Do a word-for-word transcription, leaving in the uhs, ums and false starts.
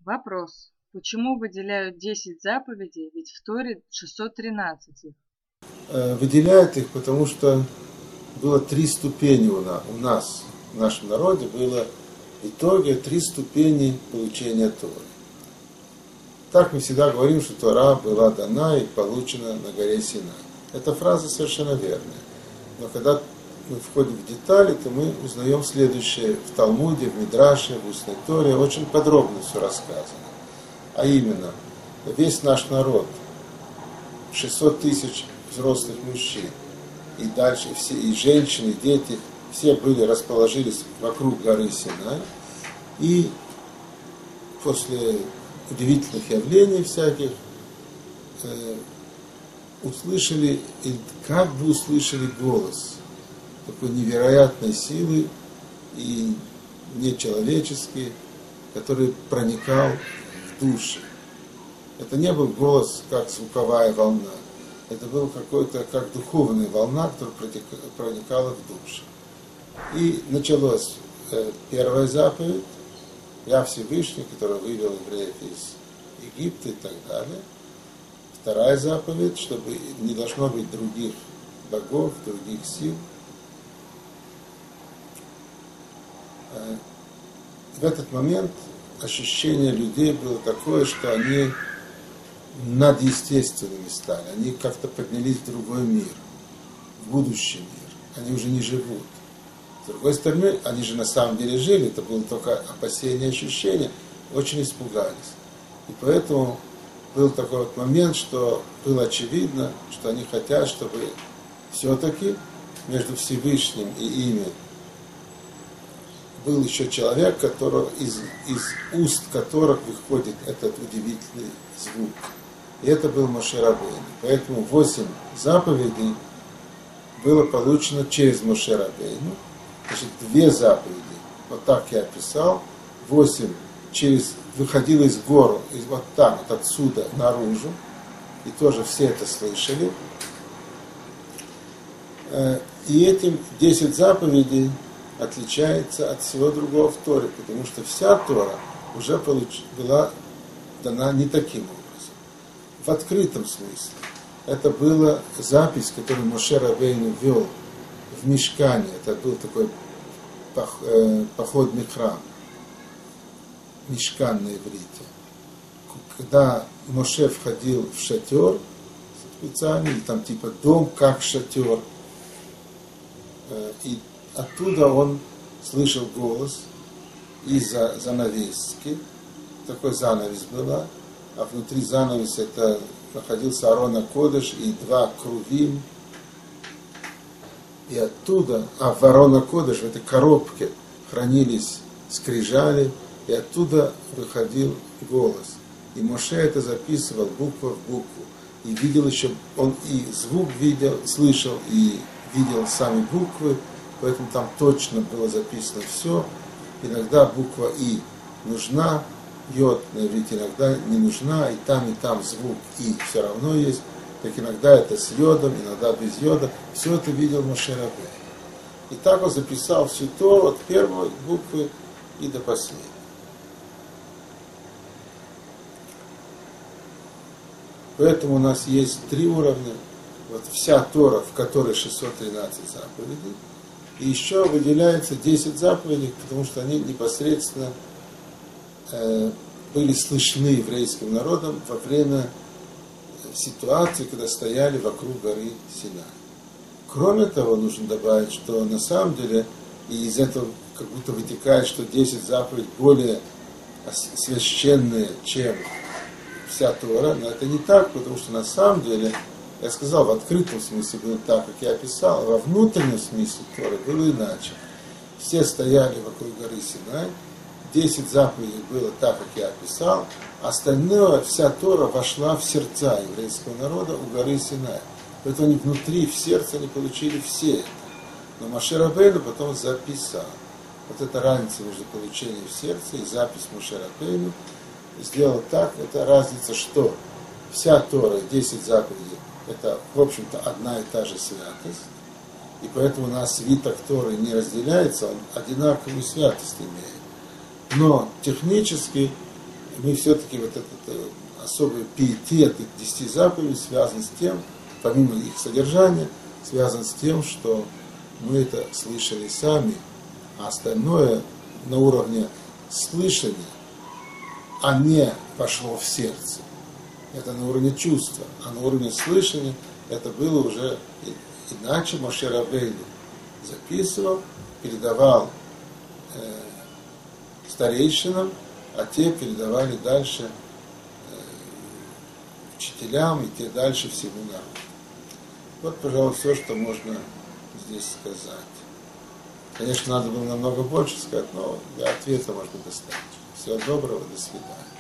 Вопрос. Почему выделяют десять заповедей, ведь в Торе шестьсот тринадцать их? Выделяют их, потому что было три ступени у нас, у нас, в нашем народе, было в итоге три ступени получения Торы. Так мы всегда говорим, что Тора была дана и получена на горе Синай. Эта фраза совершенно верная. Но когда мы входим в детали, то мы узнаем следующее в Талмуде, в Мидраше, в устной Торе. Очень подробно все рассказано. А именно, весь наш народ, шестьсот тысяч взрослых мужчин, и дальше все, и женщины, и дети, все были, расположились вокруг горы Синай. И после удивительных явлений всяких э, услышали, и как бы услышали голос такой невероятной силы и нечеловеческий, который проникал в души. Это не был голос, как звуковая волна. Это был какой-то, как духовная волна, которая проникала в души. И началась э, первая заповедь. Я Всевышний, который вывел евреев из Египта и так далее. Вторая заповедь, чтобы не должно быть других богов, других сил. В этот момент ощущение людей было такое, что они над естественными стали. Они как-то поднялись в другой мир, в будущий мир. Они уже не живут. С другой стороны, они же на самом деле жили, это было только опасение, ощущение, очень испугались. И поэтому был такой вот момент, что было очевидно, что они хотят, чтобы все-таки между Всевышним и ими был еще человек, который, из, из уст которых выходит этот удивительный звук. И это был Моше Рабейну. Поэтому восемь заповедей было получено через Моше Рабейну. Значит, две заповеди, вот так я описал, восемь через, выходило из гор, из, вот так, вот отсюда наружу, и тоже все это слышали. И этим десять заповедей отличается от всего другого в Торе, потому что вся Тора уже получ, была дана не таким образом. В открытом смысле. Это была запись, которую Моше Рабейну вел в Мишкане. Это был такой пох, э, походный храм. Мишкан на иврите. Когда Моше входил в шатер специальный, там типа дом как шатер, э, и оттуда он слышал голос из-за занавески. Такой занавес была, а внутри занавеса это находился Арон а-Кодеш и два крувим. И оттуда, а в Арон а-Кодеш, в этой коробке хранились скрижали, и оттуда выходил голос. И Моше это записывал буква в букву. И видел еще, он и звук видел, слышал, и видел сами буквы, поэтому там точно было записано все. Иногда буква И нужна, йод на иврите иногда не нужна, и там, и там звук И все равно есть. Так иногда это с йодом, иногда без йода. Все это видел Моше Рабейну. И так он записал всю Тору от первой буквы и до последней. Поэтому у нас есть три уровня. Вот вся Тора, в которой шестьсот тринадцать заповедей. И еще выделяется десять заповедей, потому что они непосредственно э, были слышны еврейским народом во время ситуации, когда стояли вокруг горы Синай. Кроме того, нужно добавить, что на самом деле, и из этого как будто вытекает, что десять заповедей более священные, чем вся Тора, но это не так, потому что на самом деле, я сказал, в открытом смысле было так, как я описал, а во внутреннем смысле Торы было иначе. Все стояли вокруг горы Синай, десять заповедей было так, как я описал, остальное, вся Тора вошла в сердца еврейского народа у горы Синай. Поэтому они внутри, в сердце, они получили все это. Но Моше Рабейну потом записал. Вот эта разница между получением в сердце и запись Моше Рабейну сделал так, это разница, что вся Тора, десять заповедей, это, в общем-то, одна и та же святость. И поэтому у нас свиток Торы не разделяется, он одинаковую святость имеет. Но технически мы все-таки вот этот особый пиетет к десяти заповедей связан с тем, помимо их содержания, связан с тем, что мы это слышали сами, а остальное на уровне слышания, а не пошло в сердце. Это на уровне чувства, а на уровне слышания это было уже иначе. Моше Рабейну записывал, передавал э, старейшинам, а те передавали дальше э, учителям, и те дальше всему народу. Вот, пожалуй, все, что можно здесь сказать. Конечно, надо было намного больше сказать, но для ответа можно достаточно. Всего доброго, до свидания.